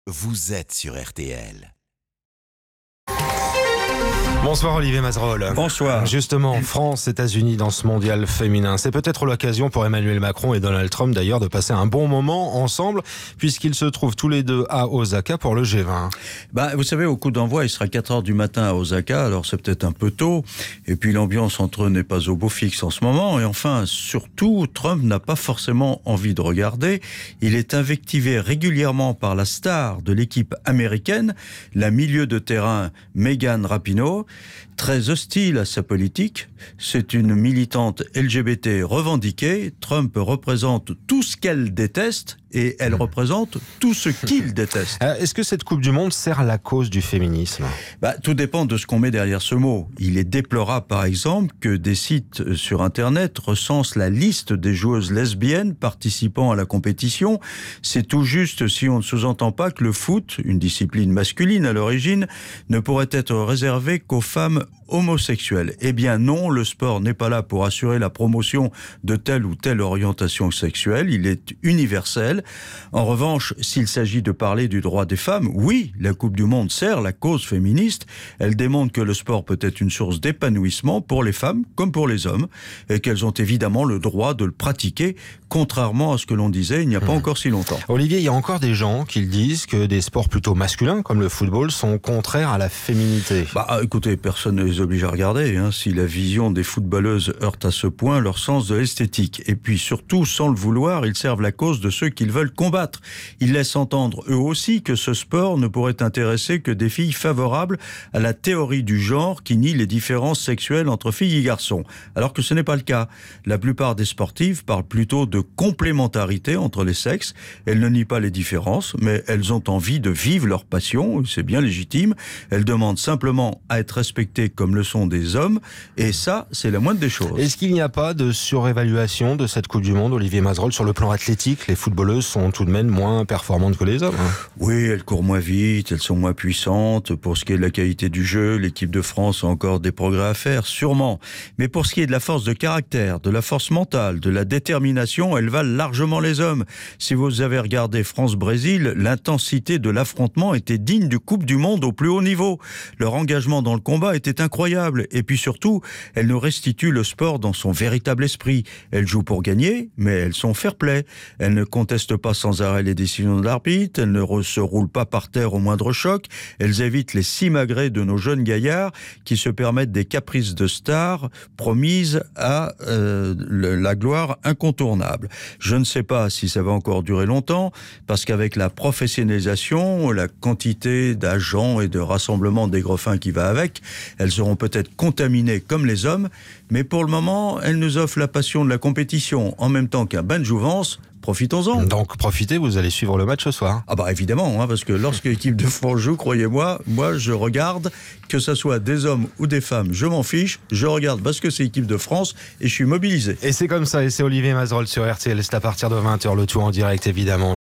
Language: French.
vous êtes sur RTL. Bonsoir Olivier Mazerolle. Bonsoir. Justement, France-États-Unis dans ce mondial féminin. C'est peut-être l'occasion pour Emmanuel Macron et Donald Trump d'ailleurs de passer un bon moment ensemble puisqu'ils se trouvent tous les deux à Osaka pour le G20. Vous savez, au coup d'envoi, il sera 4h du matin à Osaka, alors c'est peut-être un peu tôt. Et puis l'ambiance entre eux n'est pas au beau fixe en ce moment. Et enfin, surtout, Trump n'a pas forcément envie de regarder. Il est invectivé régulièrement par la star de l'équipe américaine, la milieu de terrain Megan Rapinoe, très hostile à sa politique. C'est une militante LGBT revendiquée. Trump représente tout ce qu'elle déteste et elle représente tout ce qu'il déteste. Est-ce que cette Coupe du Monde sert la cause du féminisme ? Tout dépend de ce qu'on met derrière ce mot. Il est déplorable, par exemple, que des sites sur Internet recensent la liste des joueuses lesbiennes participant à la compétition. C'est tout juste si on ne sous-entend pas que le foot, une discipline masculine à l'origine, ne pourrait être réservé qu'aux femmes homosexuels. Eh bien non, le sport n'est pas là pour assurer la promotion de telle ou telle orientation sexuelle, il est universel. En revanche, s'il s'agit de parler du droit des femmes, oui, la Coupe du Monde sert la cause féministe, elle démontre que le sport peut être une source d'épanouissement pour les femmes comme pour les hommes, et qu'elles ont évidemment le droit de le pratiquer, contrairement à ce que l'on disait il n'y a pas encore si longtemps. Olivier, il y a encore des gens qui disent que des sports plutôt masculins, comme le football, sont contraires à la féminité. Écoutez, personne ne les oblige à regarder, si la vision des footballeuses heurte à ce point leur sens de l'esthétique. Et puis surtout, sans le vouloir, ils servent la cause de ceux qu'ils veulent combattre. Ils laissent entendre eux aussi que ce sport ne pourrait intéresser que des filles favorables à la théorie du genre qui nie les différences sexuelles entre filles et garçons. Alors que ce n'est pas le cas. La plupart des sportives parlent plutôt de complémentarité entre les sexes. Elles ne nient pas les différences, mais elles ont envie de vivre leur passion, c'est bien légitime. Elles demandent simplement à être respectées comme le sont des hommes, et ça, c'est la moindre des choses. Est-ce qu'il n'y a pas de surévaluation de cette Coupe du Monde, Olivier Mazerolle, sur le plan athlétique ? Les footballeuses sont tout de même moins performantes que les hommes. Oui, elles courent moins vite, elles sont moins puissantes. Pour ce qui est de la qualité du jeu, l'équipe de France a encore des progrès à faire, sûrement. Mais pour ce qui est de la force de caractère, de la force mentale, de la détermination, elles valent largement les hommes. Si vous avez regardé France-Brésil, l'intensité de l'affrontement était digne du Coupe du Monde au plus haut niveau. Leur engagement dans le combat était incroyable. Et puis surtout, elles nous restituent le sport dans son véritable esprit. Elles jouent pour gagner, mais elles sont fair-play. Elles ne contestent pas sans arrêt les décisions de l'arbitre, elles ne se roulent pas par terre au moindre choc, elles évitent les simagrées de nos jeunes gaillards qui se permettent des caprices de stars promises à la gloire incontournable. Je ne sais pas si ça va encore durer longtemps, parce qu'avec la professionnalisation, la quantité d'agents et de rassemblements d'aigrefins qui va avec, elles seront peut-être contaminées comme les hommes, mais pour le moment, elles nous offrent la passion de la compétition en même temps qu'un bain de jouvence. Profitons-en. Donc profitez, vous allez suivre le match ce soir. Évidemment, parce que lorsque l'équipe de France joue, croyez-moi, moi je regarde, que ça soit des hommes ou des femmes, je m'en fiche, je regarde parce que c'est l'équipe de France et je suis mobilisé. Et c'est comme ça, et c'est Olivier Mazerolle sur RTL, c'est à partir de 20h, le tout en direct évidemment.